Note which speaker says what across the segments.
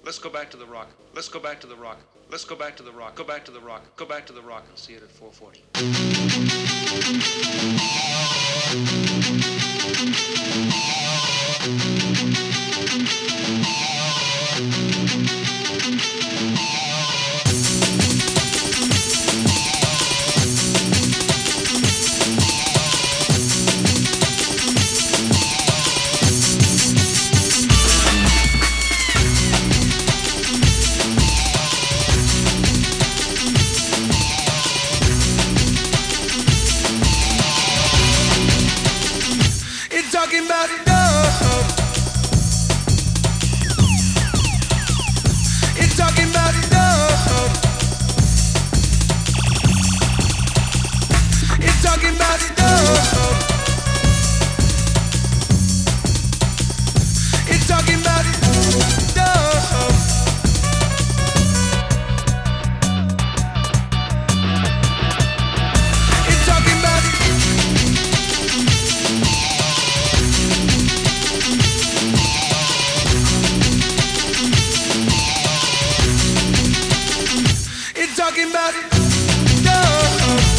Speaker 1: Let's go back to the rock. Let's go back to the rock. Let's go back to the rock. Go back to the rock. Go back to the rock and see it at 440.
Speaker 2: Talking about love. It's talking about love. It's talking about love. It's talking about love. It's talking about talking about love,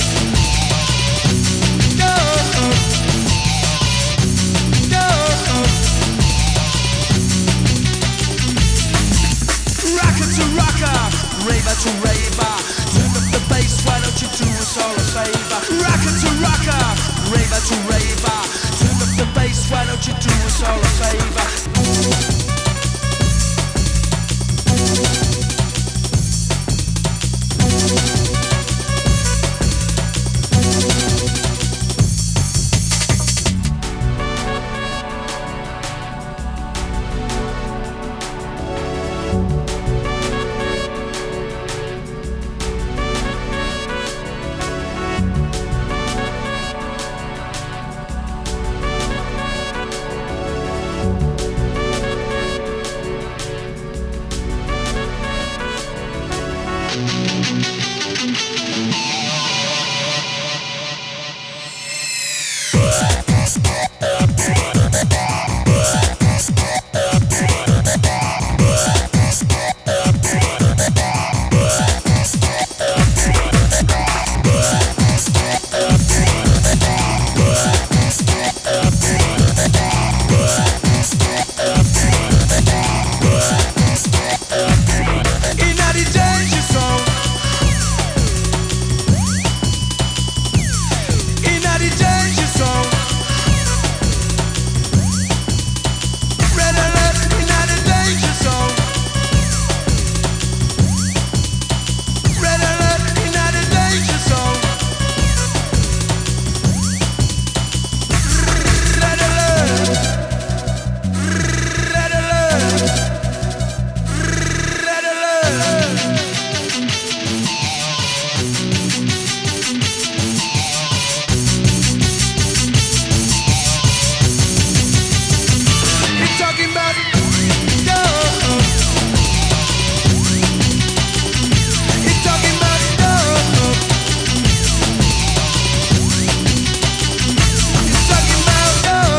Speaker 2: love, love. Rocker to rocker, raver to raver. Turn up the bass, why don't you do us all a favor? Rocker to rocker, raver to raver. Turn up the bass, why don't you do us all a favor?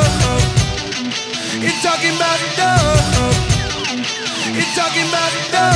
Speaker 2: It's talking about love. It's talking about love.